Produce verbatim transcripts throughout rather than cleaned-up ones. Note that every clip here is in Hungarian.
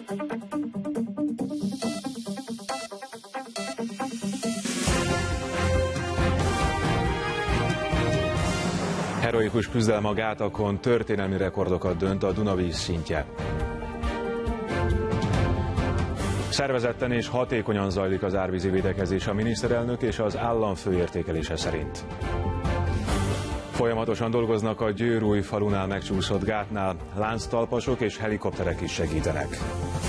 Heroikus küzdelem a gátakon, történelmi rekordokat dönt a Duna vízszintje. Szervezetten és hatékonyan zajlik az árvízi védekezés a miniszterelnök és az államfő értékelése szerint. Folyamatosan dolgoznak a Győrújfalunál megcsúszott gátnál, lánctalpasok és helikopterek is segítenek.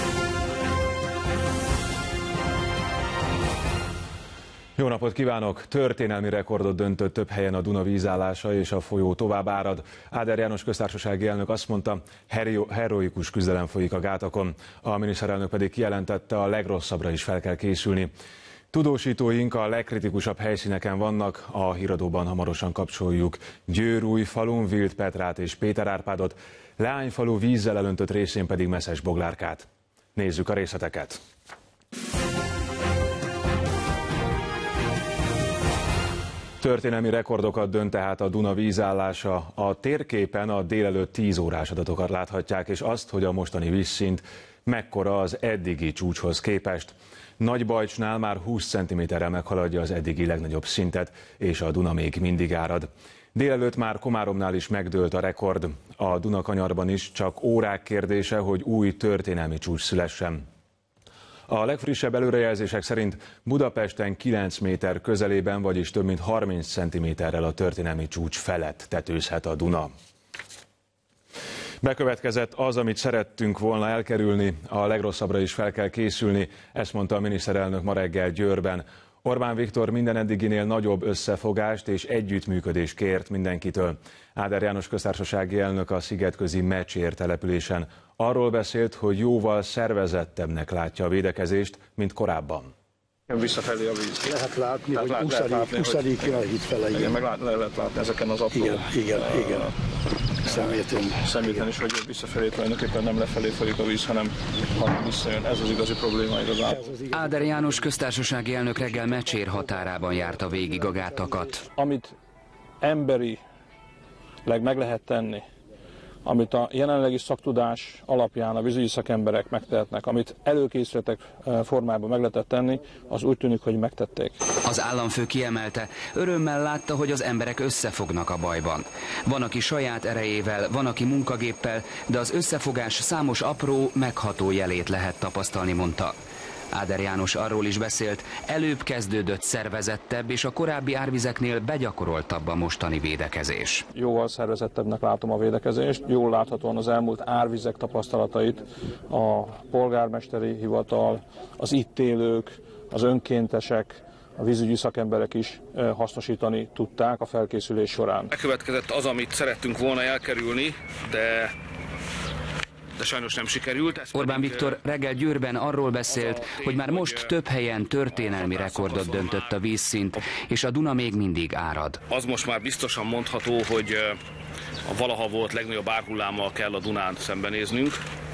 Jó napot kívánok! Történelmi rekordot döntött több helyen a Duna vízállása, és a folyó tovább árad. Áder János köztársasági elnök azt mondta, heroikus küzdelem folyik a gátakon. A miniszterelnök pedig kijelentette, a legrosszabbra is fel kell készülni. Tudósítóink a legkritikusabb helyszíneken vannak, a híradóban hamarosan kapcsoljuk Győrújfalun Vilt Petrát és Péter Árpádot, Leányfalu vízzel elöntött részén pedig Meszes Boglárkát. Nézzük a részleteket! Történelmi rekordokat dönt tehát a Duna vízállása. A térképen a délelőtt tíz órás adatokat láthatják, és azt, hogy a mostani vízszint mekkora az eddigi csúcshoz képest. Nagybajcsnál már húsz centiméterrel meghaladja az eddigi legnagyobb szintet, és a Duna még mindig árad. Délelőtt már Komáromnál is megdőlt a rekord. A Dunakanyarban is csak órák kérdése, hogy új történelmi csúcs szülessen. A legfrissebb előrejelzések szerint Budapesten kilenc méter közelében, vagyis több mint harminc centiméterrel a történelmi csúcs felett tetőzhet a Duna. Bekövetkezett az, amit szerettünk volna elkerülni, a legrosszabbra is fel kell készülni, ezt mondta a miniszterelnök ma reggel Győrben. Orbán Viktor minden eddiginél nagyobb összefogást és együttműködést kért mindenkitől. Áder János köztársasági elnök a szigetközi Mecsér településen arról beszélt, hogy jóval szervezettebbnek látja a védekezést, mint korábban. Visszafelé a víz. Lehet látni, Tehát hogy huszadik jön itt fele. Igen, meg le lehet látni ezeken az apró... Igen, igen, igen. Szeméten. Szeméten is, hogy visszafelé tulajdonképpen nem lefelé folyik a víz, hanem, hanem visszajön. Ez az igazi probléma igazán. Áder János köztársasági elnök reggel Mecsér határában járta végig a gátakat. Amit emberileg meg lehet tenni, amit a jelenlegi szaktudás alapján a vízügyi szakemberek megtehetnek, amit előkészületek formában meg lehetett tenni, az úgy tűnik, hogy megtették. Az államfő kiemelte, örömmel látta, hogy az emberek összefognak a bajban. Van, aki saját erejével, van, aki munkagéppel, de az összefogás számos apró, megható jelét lehet tapasztalni, mondta. Áder János arról is beszélt, előbb kezdődött szervezettebb és a korábbi árvizeknél begyakoroltabb a mostani védekezés. Jóval szervezettebbnek látom a védekezést, jól láthatóan az elmúlt árvizek tapasztalatait a polgármesteri hivatal, az itt élők, az önkéntesek, a vízügyi szakemberek is hasznosítani tudták a felkészülés során. Megkövetkezett az, amit szerettünk volna elkerülni, de... de sajnos nem sikerült. Ez Orbán pedig... Viktor reggel Győrben arról beszélt, hogy már most több helyen történelmi rekordot döntött a vízszint, és a Duna még mindig árad. Az most már biztosan mondható, hogy a valaha volt legnagyobb árhullámmal kell a Dunán szembenéznünk.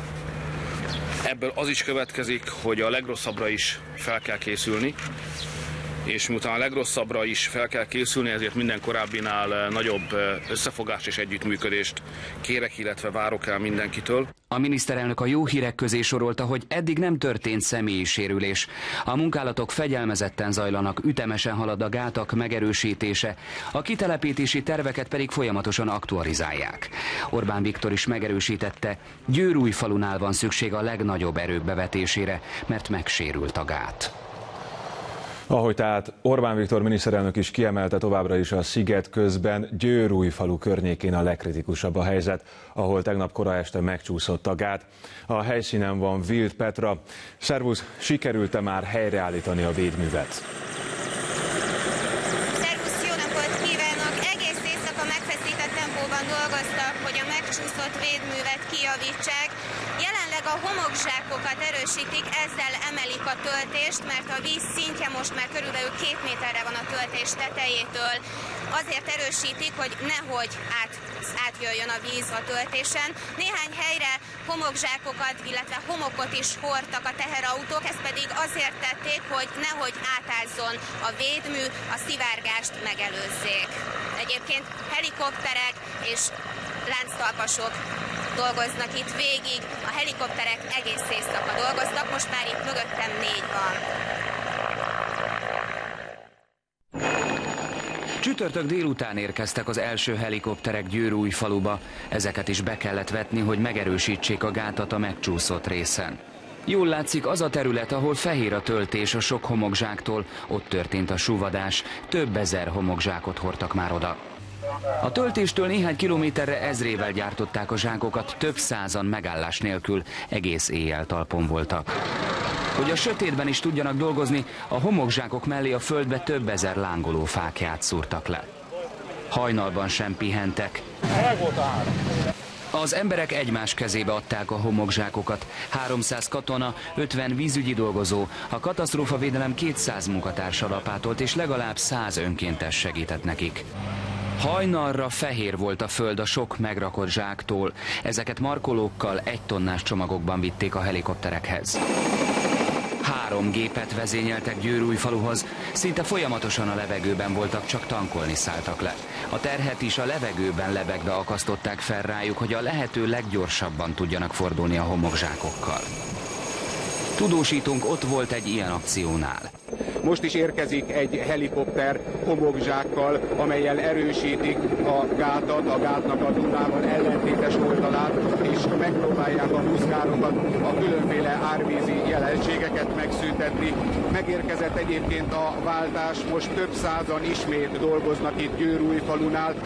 Ebből az is következik, hogy a legrosszabbra is fel kell készülni, és miután a legrosszabbra is fel kell készülni, ezért minden korábbinál nagyobb összefogást és együttműködést kérek, illetve várok el mindenkitől. A miniszterelnök a jó hírek közé sorolta, hogy eddig nem történt személyi sérülés. A munkálatok fegyelmezetten zajlanak, ütemesen halad a gátak megerősítése, a kitelepítési terveket pedig folyamatosan aktualizálják. Orbán Viktor is megerősítette, Győrújfalunál van szükség a legnagyobb erők bevetésére, mert megsérült a gát. Ahogy tehát Orbán Viktor miniszterelnök is kiemelte, továbbra is a sziget közben Győrújfalu környékén a legkritikusabb a helyzet, ahol tegnap kora este megcsúszott a gát. A helyszínen van Vilt Petra. Szervusz, sikerült-e már helyreállítani a védművet? Szervusz, jó napot kívánok! Egész éjszaka megfeszített tempóban dolgoztak, hogy a megcsúszott védművet kijavítsák. Jelenleg a homokzsákokat erősítik, ezzel emelik a töltést, mert a víz szintje most már körülbelül két méterre van a töltés tetejétől. Azért erősítik, hogy nehogy át, átjöjjön a víz a töltésen. Néhány helyre homokzsákokat, illetve homokot is hordtak a teherautók, ezt pedig azért tették, hogy nehogy átázzon a védmű, a szivárgást megelőzzék. Egyébként helikopterek és lánctalpasok dolgoznak itt végig, a helikopterek egész éjszaka dolgoztak, most már itt mögöttem négy van. Csütörtök délután érkeztek az első helikopterek Győrújfaluba. Ezeket is be kellett vetni, hogy megerősítsék a gátat a megcsúszott részen. Jól látszik az a terület, ahol fehér a töltés a sok homokzsáktól, ott történt a súvadás, több ezer homokzsákot hordtak már oda. A töltéstől néhány kilométerre ezrével gyártották a zsákokat, több százan megállás nélkül, egész éjjel talpon voltak. Hogy a sötétben is tudjanak dolgozni, a homokzsákok mellé a földbe több ezer lángoló fáklyát szúrtak le. Hajnalban sem pihentek. Az emberek egymás kezébe adták a homokzsákokat. háromszáz katona, ötven vízügyi dolgozó, a katasztrófavédelem kétszáz munkatársa lapátolt, és legalább száz önkéntes segített nekik. Hajnalra fehér volt a föld a sok megrakott zsáktól. Ezeket markolókkal, egy tonnás csomagokban vitték a helikopterekhez. Három gépet vezényeltek Győrújfaluhoz, szinte folyamatosan a levegőben voltak, csak tankolni szálltak le. A terhet is a levegőben lebegve akasztották fel rájuk, hogy a lehető leggyorsabban tudjanak fordulni a homokzsákokkal. Tudósítunk ott volt egy ilyen akciónál. Most is érkezik egy helikopter homokzsákkal, amellyel erősítik a gátat, a gátnak a Dunával ellentétes oldalát, és megpróbálják a muszkárokat, a különféle árvízi jelenségeket megszüntetni. Megérkezett egyébként a váltás, most több százan ismét dolgoznak itt Győrújfalunál.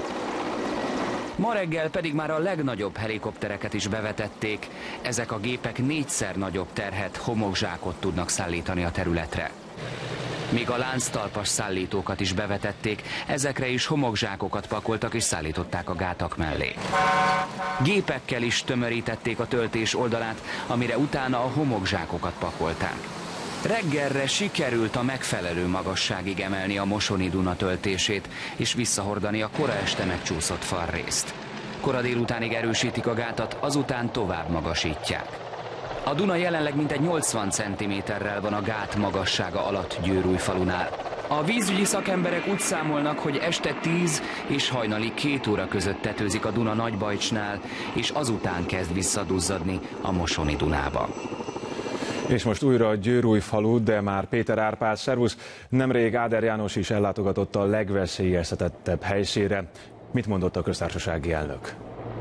Ma reggel pedig már a legnagyobb helikoptereket is bevetették. Ezek a gépek négyszer nagyobb terhet, homokzsákot tudnak szállítani a területre. Míg a lánctalpas szállítókat is bevetették, ezekre is homokzsákokat pakoltak és szállították a gátak mellé. Gépekkel is tömörítették a töltés oldalát, amire utána a homokzsákokat pakolták. Reggelre sikerült a megfelelő magasságig emelni a Mosoni Duna töltését, és visszahordani a kora este megcsúszott falrészt. Kora délutánig erősítik a gátat, azután tovább magasítják. A Duna jelenleg mintegy nyolcvan centiméterrel van a gát magassága alatt Győrújfalunál. A vízügyi szakemberek úgy számolnak, hogy este tíz és hajnali két óra között tetőzik a Duna Nagybajcsnál, és azután kezd visszaduzzadni a Mosoni Dunába. És most újra a Győrújfalu, de már Péter Árpád, szervusz! Nemrég Áder János is ellátogatott a legveszélyeztetettebb helyszínre. Mit mondott a köztársasági elnök?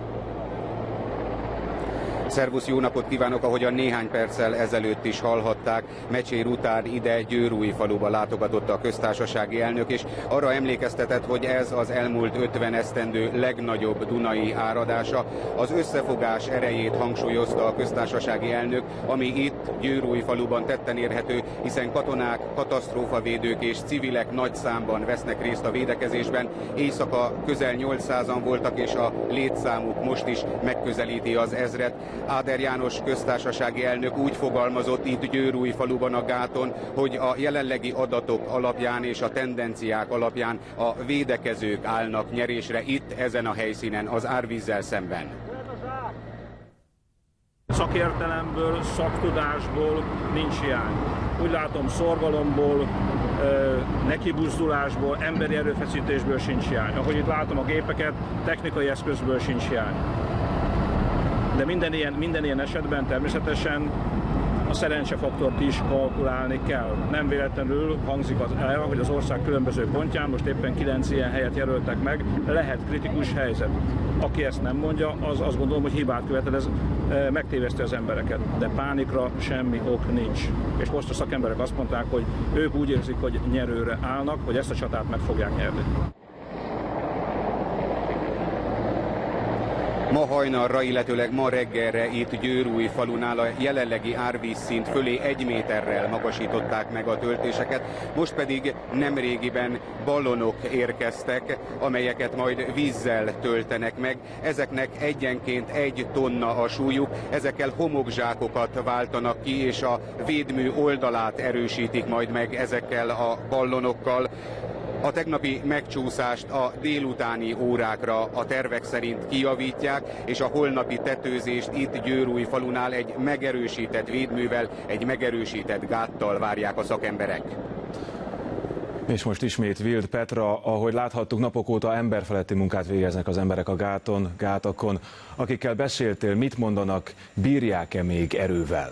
Szervusz, jó napot kívánok! Ahogyan néhány perccel ezelőtt is hallhatták, Mecsér után ide Győrújfaluba látogatott a köztársasági elnök, és arra emlékeztetett, hogy ez az elmúlt ötven esztendő legnagyobb dunai áradása. Az összefogás erejét hangsúlyozta a köztársasági elnök, ami itt Győrújfaluban tetten érhető, hiszen katonák, katasztrófavédők és civilek nagy számban vesznek részt a védekezésben. Éjszaka közel nyolcszázan voltak, és a létszámuk most is megközelíti az ezret. Áder János köztársasági elnök úgy fogalmazott itt Győrújfaluban a gáton, hogy a jelenlegi adatok alapján és a tendenciák alapján a védekezők állnak nyerésre itt, ezen a helyszínen, az árvízzel szemben. Szakértelemből, szaktudásból nincs hiány. Úgy látom, szorgalomból, nekibuzdulásból, emberi erőfeszítésből sincs hiány. Ahogy itt látom a gépeket, technikai eszközből sincs hiány. De minden ilyen, minden ilyen esetben természetesen a szerencsefaktort is kalkulálni kell. Nem véletlenül hangzik az el, hogy az ország különböző pontján, most éppen kilenc ilyen helyet jelöltek meg, lehet kritikus helyzet. Aki ezt nem mondja, az azt gondolom, hogy hibát követel, ez e, megtéveszti az embereket. De pánikra semmi ok nincs. És most a szakemberek azt mondták, hogy ők úgy érzik, hogy nyerőre állnak, hogy ezt a csatát meg fogják nyerni. Ma hajnalra, illetőleg ma reggelre itt Győrújfalunál a jelenlegi árvízszint fölé egy méterrel magasították meg a töltéseket, most pedig nemrégiben ballonok érkeztek, amelyeket majd vízzel töltenek meg. Ezeknek egyenként egy tonna a súlyuk, ezekkel homokzsákokat váltanak ki, és a védmű oldalát erősítik majd meg ezekkel a ballonokkal. A tegnapi megcsúszást a délutáni órákra a tervek szerint kijavítják, és a holnapi tetőzést itt Győrújfalunál egy megerősített védművel, egy megerősített gáttal várják a szakemberek. És most ismét Wild Petra, ahogy láthattuk, napok óta emberfeletti munkát végeznek az emberek a gáton, gátakon. Akikkel beszéltél, mit mondanak, bírják-e még erővel?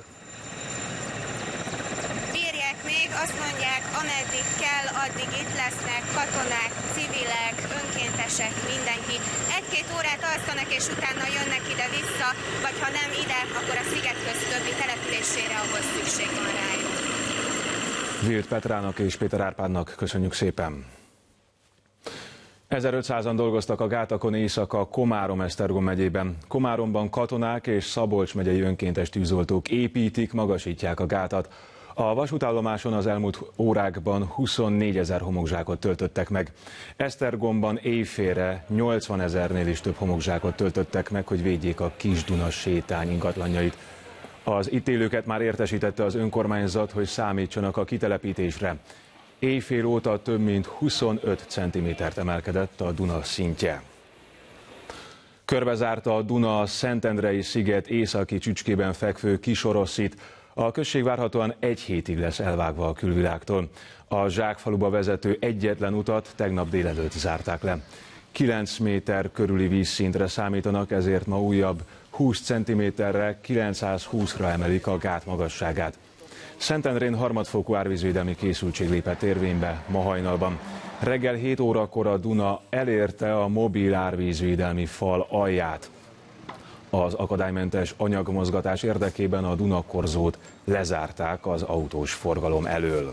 Bírják még, azt mondják, ameddig kell, addig itt lesznek katonák, civilek, önkéntesek, mindenki. Egy-két órát alszanak, és utána jönnek ide-vissza, vagy ha nem ide, akkor a szigetköz többi településére, ahol szükség van rájuk. Wild Petrának és Péter Árpádnak köszönjük szépen. ezerötszázan dolgoztak a gátakon éjszaka Komárom-Esztergom megyében. Komáromban katonák és Szabolcs megyei önkéntes tűzoltók építik, magasítják a gátat. A vasútállomáson az elmúlt órákban huszonnégyezer homokzsákot töltöttek meg. Esztergomban éjfélre nyolcvanezernél is több homokzsákot töltöttek meg, hogy védjék a Kis-Duna sétány ingatlanjait. Az itt élőket már értesítette az önkormányzat, hogy számítsanak a kitelepítésre. Éjfél óta több mint huszonöt centimétert emelkedett a Duna szintje. Körbezárta a Duna a Szentendrei sziget északi csücskében fekvő Kisoroszit. A község várhatóan egy hétig lesz elvágva a külvilágtól. A Zsákfaluba vezető egyetlen utat tegnap délelőtt zárták le. kilenc méter körüli vízszintre számítanak, ezért ma újabb húsz centiméterre, kilencszázhúszra emelik a gát magasságát. Szentendrén harmadfokú árvízvédelmi készültség lépett érvénybe ma hajnalban. Reggel hét órakor a Duna elérte a mobil árvízvédelmi fal alját. Az akadálymentes anyagmozgatás érdekében a Dunakorzót lezárták az autós forgalom elől.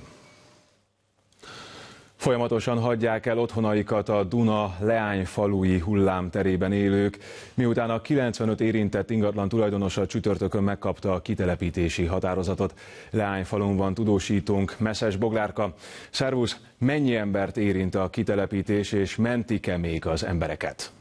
Folyamatosan hagyják el otthonaikat a Duna leányfalui hullámterében élők, miután a kilencvenöt érintett ingatlan tulajdonosa csütörtökön megkapta a kitelepítési határozatot. Leányfalun van tudósítónk, Meszes Boglárka. Szervusz, mennyi embert érint a kitelepítés, és mentik-e még az embereket?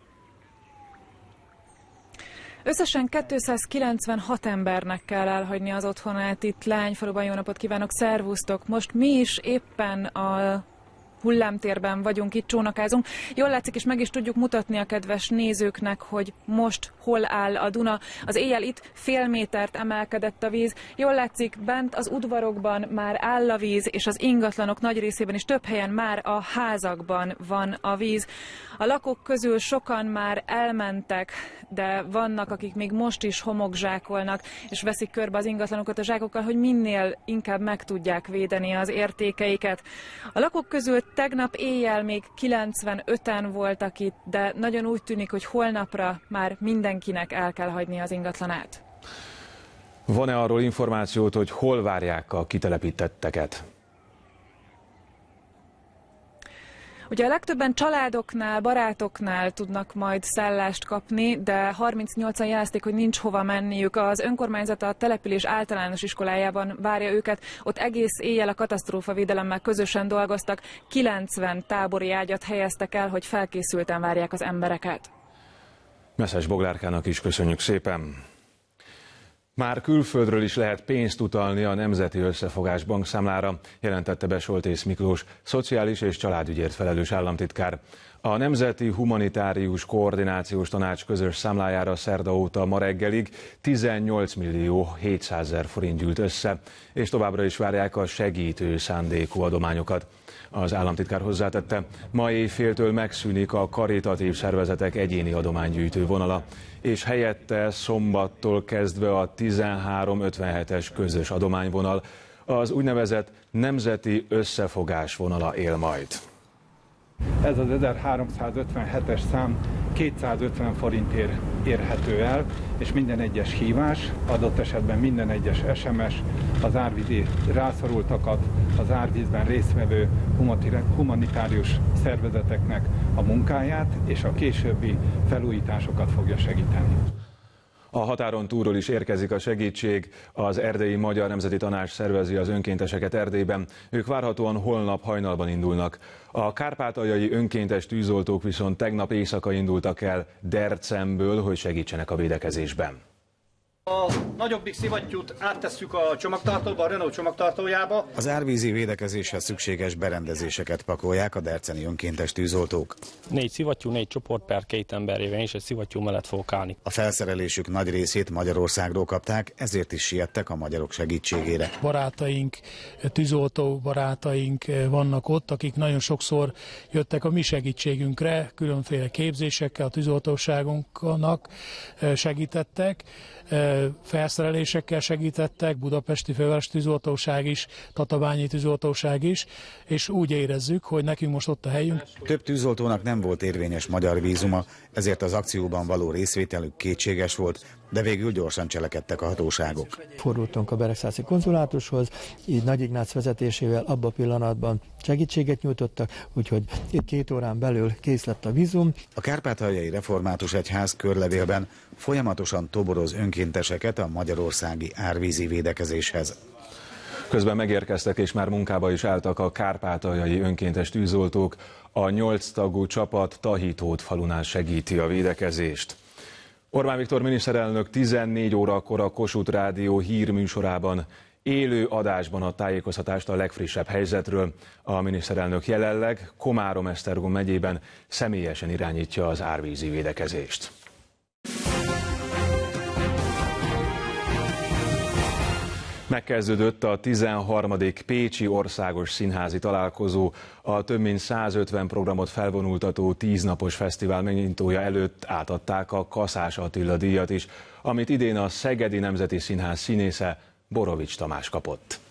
Összesen kétszázkilencvenhat embernek kell elhagyni az otthonát itt Leányfaluban. Jó napot kívánok, szervusztok! Most mi is éppen a hullámtérben vagyunk, itt csónakázunk. Jól látszik, és meg is tudjuk mutatni a kedves nézőknek, hogy most hol áll a Duna. Az éjjel itt fél métert emelkedett a víz. Jól látszik, bent az udvarokban már áll a víz, és az ingatlanok nagy részében is több helyen már a házakban van a víz. A lakók közül sokan már elmentek, de vannak, akik még most is homokzsákolnak, és veszik körbe az ingatlanokat a zsákokkal, hogy minél inkább meg tudják védeni az értékeiket. A lakók közül tegnap éjjel még kilencvenöten voltak itt, de nagyon úgy tűnik, hogy holnapra már mindenkinek el kell hagyni az ingatlanát. Van-e arról információt, hogy hol várják a kitelepítetteket? Ugye a legtöbben családoknál, barátoknál tudnak majd szállást kapni, de harmincnyolcan jelezték, hogy nincs hova menniük. Az önkormányzat a település általános iskolájában várja őket. Ott egész éjjel a katasztrófavédelemmel közösen dolgoztak. kilencven tábori ágyat helyeztek el, hogy felkészülten várják az embereket. Meszes Boglárkának is köszönjük szépen. Már külföldről is lehet pénzt utalni a Nemzeti Összefogás bankszámlára, jelentette be Soltész Miklós, szociális és családügyért felelős államtitkár. A Nemzeti Humanitárius Koordinációs Tanács közös számlájára szerda óta ma reggelig tizennyolc millió hétszázezer forint gyűlt össze, és továbbra is várják a segítő szándékú adományokat. Az államtitkár hozzátette, ma éjféltől megszűnik a karitatív szervezetek egyéni adománygyűjtő vonala, és helyette szombattól kezdve a tizenhárom ötvenhetes közös adományvonal, az úgynevezett Nemzeti Összefogás vonala él majd. Ez az ezerháromszázötvenhetes szám kétszázötven forintért érhető el, és minden egyes hívás, adott esetben minden egyes es em es az árvízi rászorultakat, az árvízben résztvevő humanitárius szervezeteknek a munkáját és a későbbi felújításokat fogja segíteni. A határon túlról is érkezik a segítség. Az Erdélyi Magyar Nemzeti Tanács szervezi az önkénteseket Erdélyben. Ők várhatóan holnap hajnalban indulnak. A kárpátaljai önkéntes tűzoltók viszont tegnap éjszaka indultak el Dercemből, hogy segítsenek a védekezésben. A nagyobbik szivattyút áttesszük a csomagtartóba, a Renault csomagtartójába. Az árvízi védekezéshez szükséges berendezéseket pakolják a derceni önkéntes tűzoltók. Négy szivattyú, négy csoport per két emberében, és egy szivattyú mellett fogok állni. A felszerelésük nagy részét Magyarországról kapták, ezért is siettek a magyarok segítségére. Barátaink, tűzoltó barátaink vannak ott, akik nagyon sokszor jöttek a mi segítségünkre, különféle képzésekkel, a tűzoltóságunknak segítettek, felszerelésekkel segítettek, Budapesti Főváros Tűzoltóság is, Tatabányi Tűzoltóság is, és úgy érezzük, hogy nekünk most ott a helyünk. Több tűzoltónak nem volt érvényes magyar vízuma, ezért az akcióban való részvételük kétséges volt, de végül gyorsan cselekedtek a hatóságok. Fordultunk a Beregszászi konzulátushoz, így Nagy Ignác vezetésével abban a pillanatban segítséget nyújtottak, úgyhogy itt két órán belül kész lett a vízum. A Kárpátaljai Református Egyház körlevélben folyamatosan toboroz önkénteseket a magyarországi árvízi védekezéshez. Közben megérkeztek és már munkába is álltak a kárpátaljai önkéntes tűzoltók. A nyolc tagú csapat Tahitót falunál segíti a védekezést. Orbán Viktor miniszterelnök tizennégy órakor a Kossuth Rádió hírműsorában élő adásban ad tájékoztatást a legfrissebb helyzetről. A miniszterelnök jelenleg Komárom-Esztergom megyében személyesen irányítja az árvízi védekezést. Megkezdődött a tizenharmadik Pécsi Országos Színházi Találkozó. A több mint százötven programot felvonultató tíznapos fesztivál megnyitója előtt átadták a Kaszás Attila díjat is, amit idén a Szegedi Nemzeti Színház színésze Borovics Tamás kapott.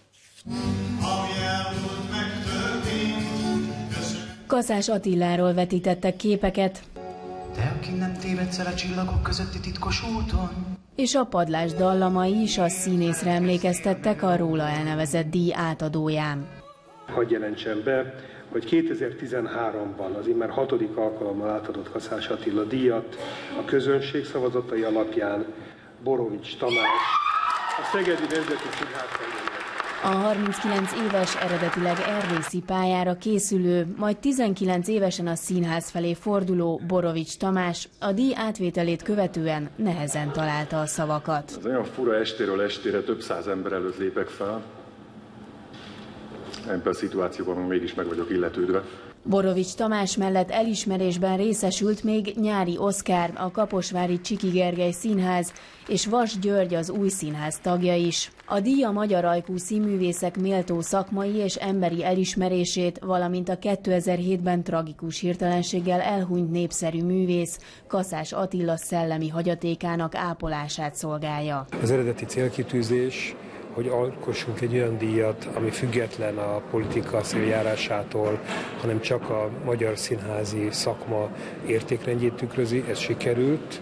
Kaszás Attiláról vetítettek képeket. Te, aki nem tévedsz el a csillagok közötti titkos úton. És a padlás dallamai is a színészre emlékeztettek a róla elnevezett díj átadóján. Hadd jelentsem be, hogy kétezer-tizenháromban az immár hatodik alkalommal átadott Kaszás Attila díjat a közönség szavazatai alapján Borovics Tamás, a Szegedi Nemzeti Színház. A harminckilenc éves, eredetileg erdészi pályára készülő, majd tizenkilenc évesen a színház felé forduló Borovics Tamás a díj átvételét követően nehezen találta a szavakat. Az olyan fura, estéről estére több száz ember előtt lépek fel. Ebben a szituációban mégis meg vagyok illetődve. Borovics Tamás mellett elismerésben részesült még Nyári Oszkár, a kaposvári Csiki Gergely Színház, és Vas György, az Új Színház tagja is. A díj a magyar ajkú színművészek méltó szakmai és emberi elismerését, valamint a kétezer-hétben tragikus hirtelenséggel elhunyt népszerű művész, Kaszás Attila szellemi hagyatékának ápolását szolgálja. Az eredeti célkitűzés, hogy alkossunk egy olyan díjat, ami független a politika széljárásától, hanem csak a magyar színházi szakma értékrendjét tükrözi, ez sikerült.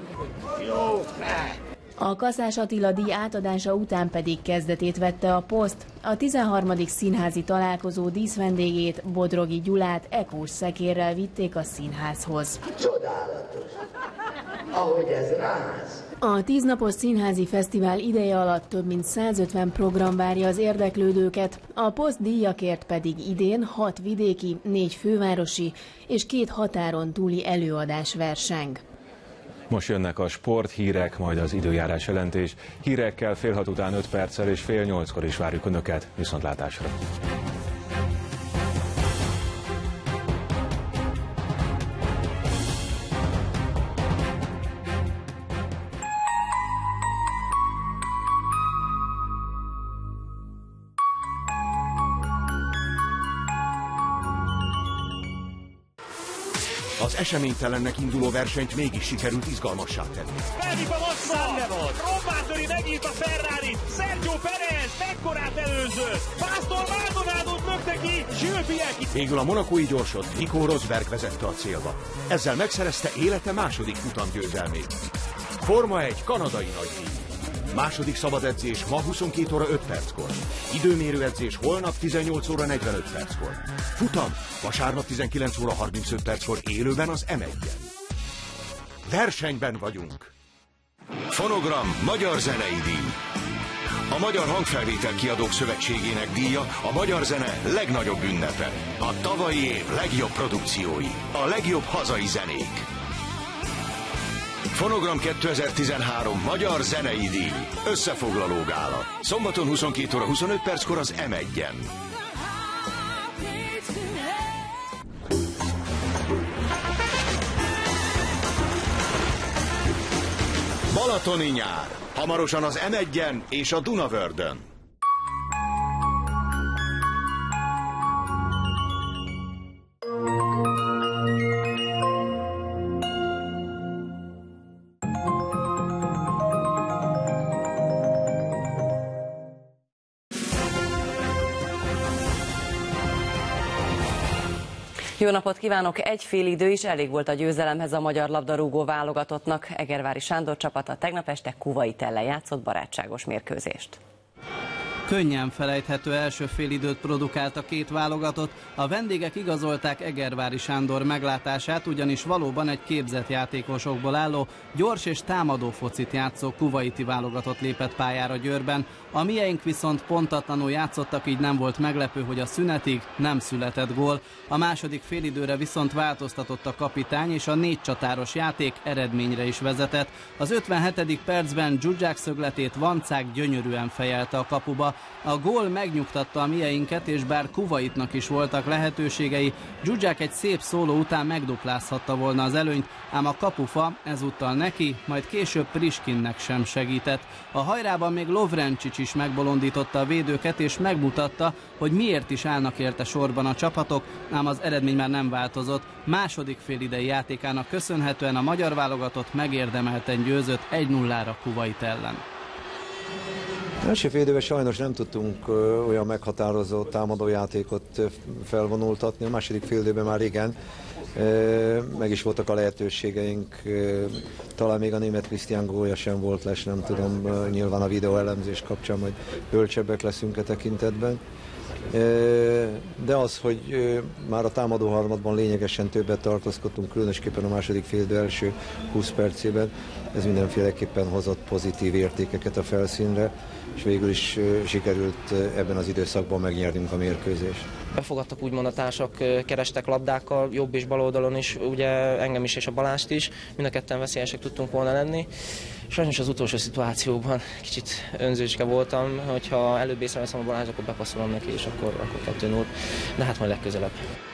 A Kaszás Attila díj átadása után pedig kezdetét vette a poszt. A tizenharmadik színházi találkozó díszvendégét, Bodrogi Gyulát ekós szekérrel vitték a színházhoz. Csodálatos, ahogy ez ráz. A tíznapos színházi fesztivál ideje alatt több mint százötven program várja az érdeklődőket, a poszt díjakért pedig idén hat vidéki, négy fővárosi és két határon túli előadás verseng. Most jönnek a sporthírek, majd az időjárás jelentés. Hírekkel fél hat után öt perccel és fél nyolckor is várjuk Önöket. Viszontlátásra! Az eseménytelennek induló versenyt mégis sikerült izgalmassá tenni. Felipe Massa! Romátori megnyit a Ferrari! Sergio Perez mekkorát előző! Pásztor Maldonadót lökte ki! Jules Bianchi! Végül a monakói gyorsot Nico Rosberg vezette a célba. Ezzel megszerezte élete második futamgyőzelmét. Forma egy kanadai nagydíj. Második szabad edzés ma huszonkét óra öt perckor. Időmérő edzés holnap tizennyolc óra negyvenöt perckor. Futam vasárnap tizenkilenc óra harmincöt perckor élőben az em egyen. Versenyben vagyunk. Fonogram Magyar Zenei Díj. A Magyar Hangfelvétel Kiadók Szövetségének díja a magyar zene legnagyobb ünnepe. A tavalyi év legjobb produkciói, a legjobb hazai zenék. Fonogram kétezer-tizenhárom Magyar Zenei Díj. Összefoglaló gála. Szombaton huszonkét óra huszonöt perckor az em egyen. Balatoni nyár. Hamarosan az em egyen és a Dunavördön. Jó napot kívánok! Egy fél idő is elég volt a győzelemhez a magyar labdarúgó válogatottnak. Egervári Sándor csapata tegnap este Kuvait ellen játszott barátságos mérkőzést. Könnyen felejthető első félidőt produkált a két válogatott, a vendégek igazolták Egervári Sándor meglátását, ugyanis valóban egy képzett játékosokból álló, gyors és támadó focit játszó kuvaiti válogatott lépett pályára Győrben. A mieink viszont pontatlanul játszottak, így nem volt meglepő, hogy a szünetig nem született gól. A második félidőre viszont változtatott a kapitány, és a négy csatáros játék eredményre is vezetett. Az ötvenhetedik percben Zsuzsák szögletét Vancák gyönyörűen fejelte a kapuba. A gól megnyugtatta a mieinket, és bár Kuvaitnak is voltak lehetőségei, Zsuzsák egy szép szóló után megduplázhatta volna az előnyt, ám a kapufa ezúttal neki, majd később Priskinnek sem segített. A hajrában még Lovrencsics is megbolondította a védőket, és megmutatta, hogy miért is állnak érte sorban a csapatok, ám az eredmény már nem változott. Második félidei játékának köszönhetően a magyar válogatott megérdemelten győzött egy nullára Kuvait ellen. Első fél időben sajnos nem tudtunk olyan meghatározó támadójátékot felvonultatni, a második fél időben már igen, meg is voltak a lehetőségeink, talán még a német Krisztián gólja sem volt les, nem tudom, nyilván a videóelemzés kapcsán majd bölcsebbek leszünk e tekintetben. De az, hogy már a támadó harmadban lényegesen többet tartózkodtunk, különösképpen a második fél idő első húsz percében, ez mindenféleképpen hozott pozitív értékeket a felszínre, és végül is sikerült ebben az időszakban megnyernünk a mérkőzést. Befogadtak úgymond a társak, kerestek labdákkal, jobb és bal oldalon is, ugye engem is és a Balást is, mind a ketten veszélyesek tudtunk volna lenni. Sajnos az utolsó szituációban kicsit önzőcske voltam, hogyha előbb észreveszem a Balázs, akkor bepasszolom neki, és akkor, akkor kettő null, de hát majd legközelebb.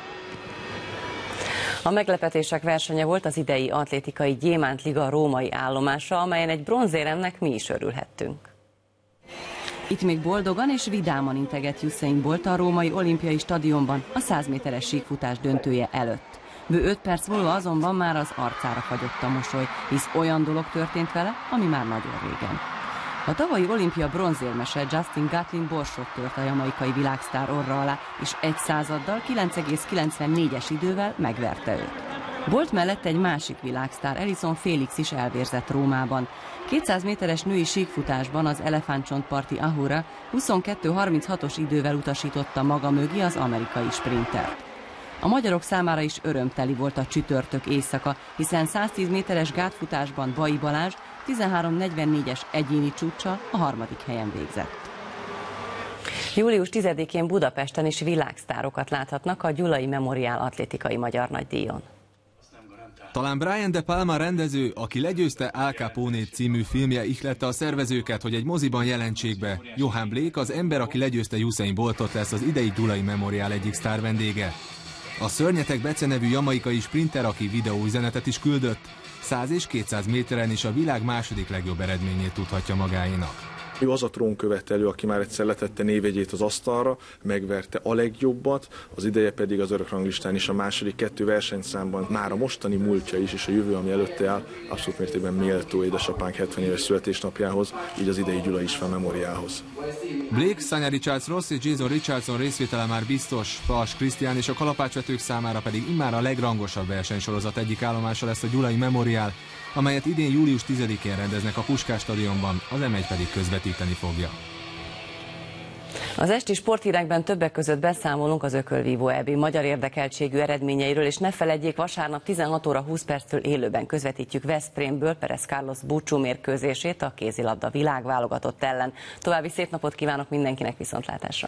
A meglepetések versenye volt az idei atlétikai Gyémánt Liga római állomása, amelyen egy bronzéremnek mi is örülhettünk. Itt még boldogan és vidáman integet Usain Bolt a római olimpiai stadionban a száz méteres síkfutás döntője előtt. Bő öt perc múlva azonban már az arcára fagyott a mosoly, hisz olyan dolog történt vele, ami már nagyon régen. A tavalyi olimpia bronzérmese Justin Gatlin borsot tört a jamaikai világsztár orra alá, és egy századdal, kilenc egész kilencvennégyes idővel megverte őt. Bolt mellett egy másik világsztár, Allyson Felix is elvérzett Rómában. kétszáz méteres női síkfutásban az elefántcsontparti Ahura huszonkettő harminchatos idővel utasította maga mögé az amerikai sprintert. A magyarok számára is örömteli volt a csütörtök éjszaka, hiszen száztíz méteres gátfutásban Bai Balázs tizenhárom negyvennégyes egyéni csúccsal a harmadik helyen végzett. július tizedikén Budapesten is világsztárokat láthatnak a Gyulai Memoriál atlétikai magyar nagydíjon. Talán Brian De Palma rendező, aki legyőzte Al Capone című filmje ihlette a szervezőket, hogy egy moziban jelentsék be. Johan Blake, az ember, aki legyőzte Usain Boltot, lesz az idei Gyulai Memoriál egyik sztár vendége. A Szörnyetek Bece nevű jamaikai sprinter, aki videóüzenetet is küldött, száz és kétszáz méteren is a világ második legjobb eredményét tudhatja magáénak. Ő az a trónkövetelő, aki már egyszer letette névjegyét az asztalra, megverte a legjobbat, az ideje pedig az örökranglistán is a második kettő versenyszámban. Már a mostani múltja is, és a jövő, ami előtte áll, abszolút mértékben méltó édesapánk hetven éves születésnapjához, így az idei Gyulai István Memoriálhoz. Blake, Sanya Richards Ross és Jason Richardson részvétele már biztos, Pals Krisztián és a kalapácsvetők számára pedig immár a legrangosabb versenysorozat egyik állomása lesz a Gyulai Memoriál, amelyet idén július tizedikén rendeznek a Puskás stadionban, az em egy pedig közvetíteni fogja. Az esti sporthírekben többek között beszámolunk az Ökölvívó é bé magyar érdekeltségű eredményeiről, és ne feledjék, vasárnap tizenhat óra húsz perctől élőben közvetítjük Veszprémből Perez Carlos búcsú mérkőzését a kézilabda világválogatott ellen. További szép napot kívánok mindenkinek, viszontlátásra!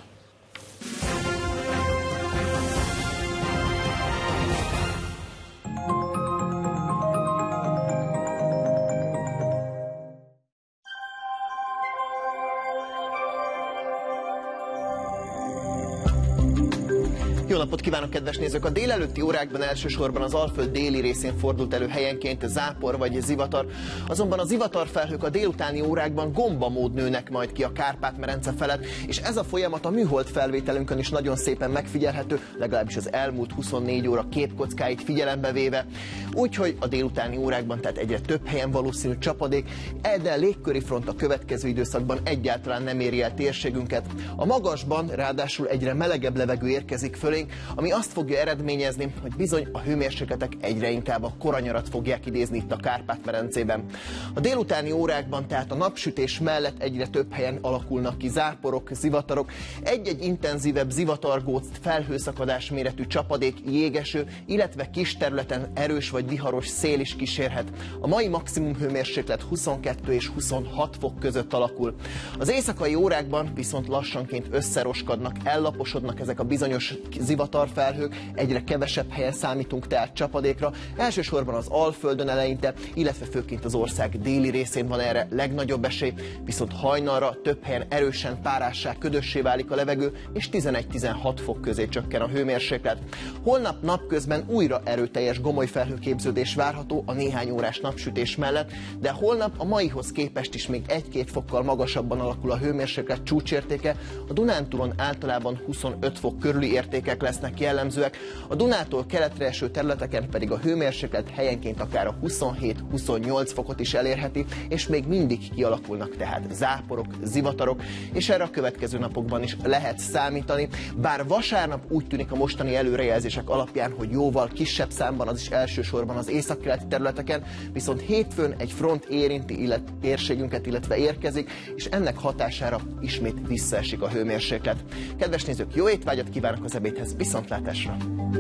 napot kívánok, kedves nézők! A délelőtti órákban elsősorban az Alföld déli részén fordult elő helyenként zápor vagy zivatar, azonban a zivatarfelhők a délutáni órákban gombamód nőnek majd ki a Kárpát-medence felett, és ez a folyamat a műhold felvételünkön is nagyon szépen megfigyelhető, legalábbis az elmúlt huszonnégy óra képkockáit figyelembe véve. Úgyhogy a délutáni órákban tehát egyre több helyen valószínű csapadék, de légköri front a következő időszakban egyáltalán nem éri el térségünket. A magasban ráadásul egyre melegebb levegő érkezik fölénk, ami azt fogja eredményezni, hogy bizony a hőmérsékletek egyre inkább a koranyarat fogják idézni itt a Kárpát-medencében. A délutáni órákban tehát a napsütés mellett egyre több helyen alakulnak ki záporok, zivatarok, egy-egy intenzívebb zivatargóc, felhőszakadás méretű csapadék, jégeső, illetve kis területen erős vagy viharos szél is kísérhet. A mai maximum hőmérséklet huszonkettő és huszonhat fok között alakul. Az éjszakai órákban viszont lassanként összeroskadnak, ellaposodnak ezek a bizonyos zivatarfelhők, egyre kevesebb helyen számítunk tehát csapadékra, elsősorban az Alföldön eleinte, illetve főként az ország déli részén van erre legnagyobb esély, viszont hajnalra több helyen erősen párássá, ködössé válik a levegő, és tizenegy-tizenhat fok közé csökken a hőmérséklet. Holnap napközben újra erőteljes gomolyfelhőképződés várható a néhány órás napsütés mellett, de holnap a maihoz képest is még egy-két fokkal magasabban alakul a hőmérséklet csúcsértéke, a Dunántúlon általában huszonöt fok körüli értékek lesznek jellemzőek, a Dunától keletre eső területeken pedig a hőmérséklet helyenként akár a huszonhét-huszonnyolc fokot is elérheti, és még mindig kialakulnak tehát záporok, zivatarok, és erre a következő napokban is lehet számítani, bár vasárnap úgy tűnik a mostani előrejelzések alapján, hogy jóval kisebb számban, az is elsősorban az északkeleti területeken, viszont hétfőn egy front érinti illet, térségünket, illetve érkezik, és ennek hatására ismét visszaesik a hőmérséklet. Kedves nézők, jó étvágyat kívánok az ebédhez, viszontlátásra!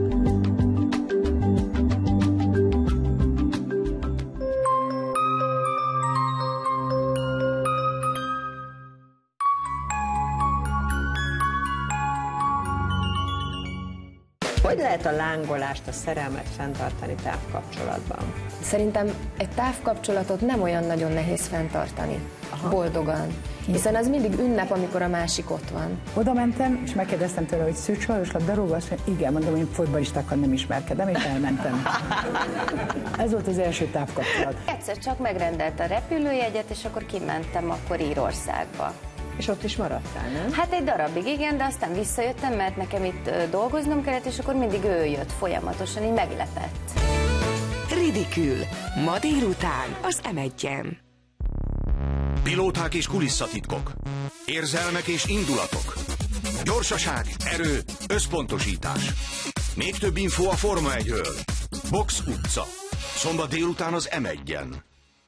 Hogy lehet a lángolást, a szerelmet fenntartani távkapcsolatban? Szerintem egy távkapcsolatot nem olyan nagyon nehéz fenntartani. Aha. Boldogan. Hiszen az mindig ünnep, amikor a másik ott van. Oda mentem, és megkérdeztem tőle, hogy Szűcs Lajos labdarúgó, azt mondja, igen, mondom, én futballistákkal nem ismerkedem, és elmentem. Ez volt az első távkapcsolat. Egyszer csak megrendelte a repülőjegyet, és akkor kimentem akkor Írországba. És ott is maradtál, nem? Hát egy darabig igen, de aztán visszajöttem, mert nekem itt dolgoznom kellett, és akkor mindig ő jött folyamatosan, így meglepett. Ridikül. Ma délután az em egyen. Pilóták és kulisszatitkok. Érzelmek és indulatok. Gyorsaság, erő, összpontosítás. Még több info a Forma egyről. Box utca. Szombat délután az em egyen.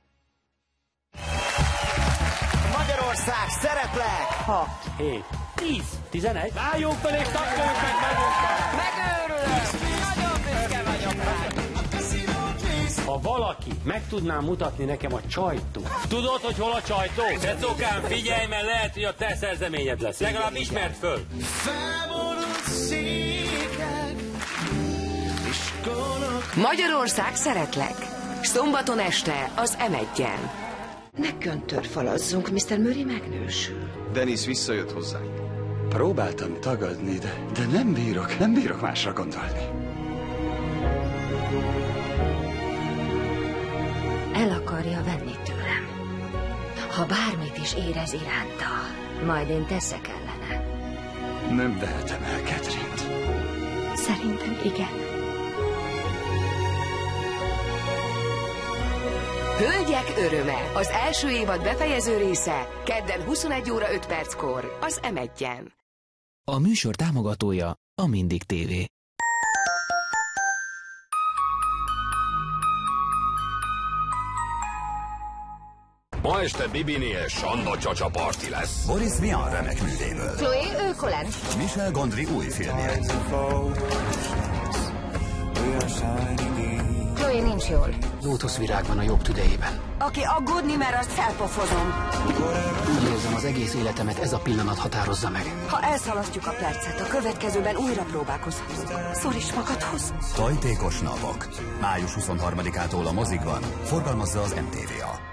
Magyarország, szereplek! hat, hét, tíz, tizenegy. Álljunk fel és tapsoljuk meg magunkat! Megőrülök! Nagyon büszke vagyok rá! Ha valaki meg tudná mutatni nekem a csajtót. Tudod, hogy hol a csajtó? Cecokám, figyelj, mert lehet, hogy a te szerzeményed lesz. Legalább ismerd föl. Magyarország, szeretlek! Szombaton este az em egyen. Ne köntörfalazzunk, miszter Murray megnősül. Dennis visszajött hozzánk. Próbáltam tagadni, de, de nem bírok, nem bírok másra gondolni. El akarja venni tőlem. Ha bármit is érez iránta, majd én teszek ellene. Nem vehetem el Catherine-t. Szerintem igen. Hölgyek öröme, az első évad befejező része, kedden huszonegy óra öt perckor, az em egyen. A műsor támogatója a Mindig té vé. Ma este Bibinél Sanda Csacsa parti lesz. Boris Vian remek művéből. Chloé, ő Colin. Michel Gondry új filmje. Chloé nincs jól. Lótuszvirág van a jobb tüdejében. Aki aggódni, mert azt felpofozom. Úgy érzem, az egész életemet ez a pillanat határozza meg. Ha elszalasztjuk a percet, a következőben újra próbálkozhatunk. Szoríts magadhoz. Tajtékos napok. május huszonharmadikától a mozikban. Forgalmazza az em té vé á.